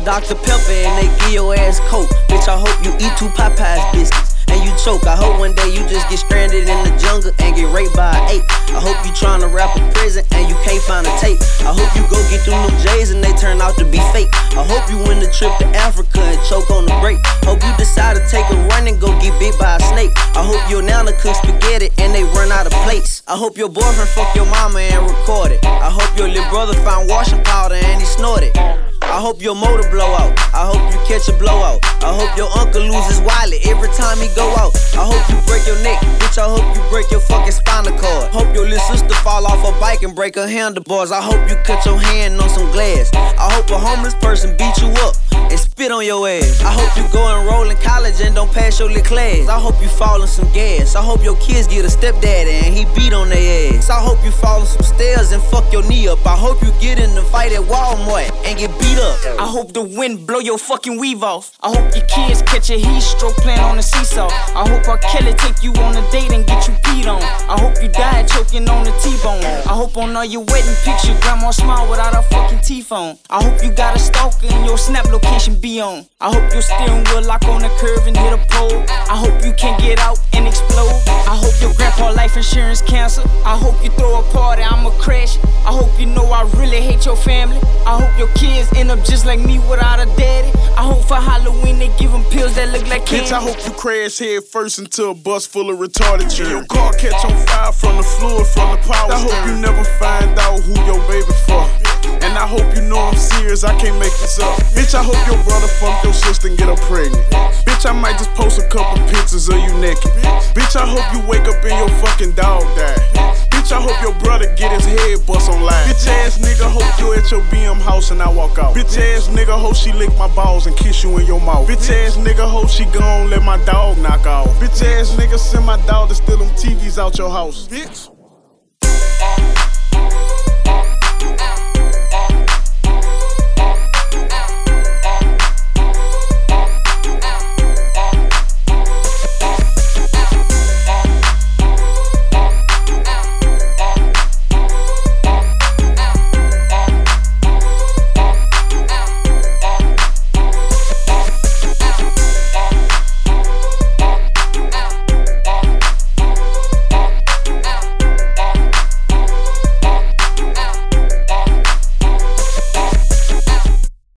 Dr. Pepper and they give your ass coke. Bitch, I hope you eat 2 Popeyes biscuits and you choke. I hope one day you just get stranded in the jungle and get raped by an ape. I hope you tryna rap a prison and you can't find a tape. I hope you go get through them J's and they turn out to be fake. I hope you win the trip to Africa and choke on the break. Hope you decide to take a run and go get bit by a snake. I hope your nana cook spaghetti and they run out of plates. I hope your boyfriend fuck your mama and record it. I hope your little brother found washing powder and he snorted. I hope your motor blow out. I hope you catch a blowout. I hope your uncle loses wallet every time he go out. I hope you break your neck, bitch. I hope you break your fucking spinal cord. Hope your little sister fall off a bike and break her handlebars. I hope you cut your hand on some glass. I hope a homeless person beat you up and spit on your ass. I hope you go enroll in college and don't pass your little class. I hope you fall in some gas. I hope your kids get a stepdaddy and he beat on their ass. I hope you fall in some stairs and fuck your knee up. I hope you get in the fight at Walmart and get beat up. I hope the wind blow your fucking weave off. I hope your kids catch a heat stroke playing on the seesaw. I hope R. Kelly take you on a date and get you peed on. I hope you die choking on the T-bone. I hope on all your wedding pictures grandma smile without her fucking teeth on. I hope you got a stalker and your snap location be on. I hope your steering wheel lock on the curve and hit a pole. I hope you can't get out and explode. I hope your grandpa life insurance cancel. I hope you throw a party, I'ma crash. I hope you know I really hate your family. I hope your kids end up just like me without a daddy. I hope for Halloween they give them pills that look like candy. Bitch, I hope you crash head first into a bus full of retarded children. Your car catch on fire from the fluid from the power. I hope you never find out who your baby for. And I hope you know I'm serious, I can't make this up. Bitch, I hope your brother fucked your sister and get her pregnant. Bitch, I might just post a couple pictures of you naked. Bitch, I hope you wake up and your fucking dog die. Bitch, I hope your brother get his head bust on live. Bitch ass nigga, hope you at your BM house and I walk out. Bitch ass nigga, hope she lick my balls and kiss you in your mouth. Bitch ass nigga, hope she gon' let my dog knock off. Bitch ass nigga, send my dog to steal them TVs out your house. Bitch.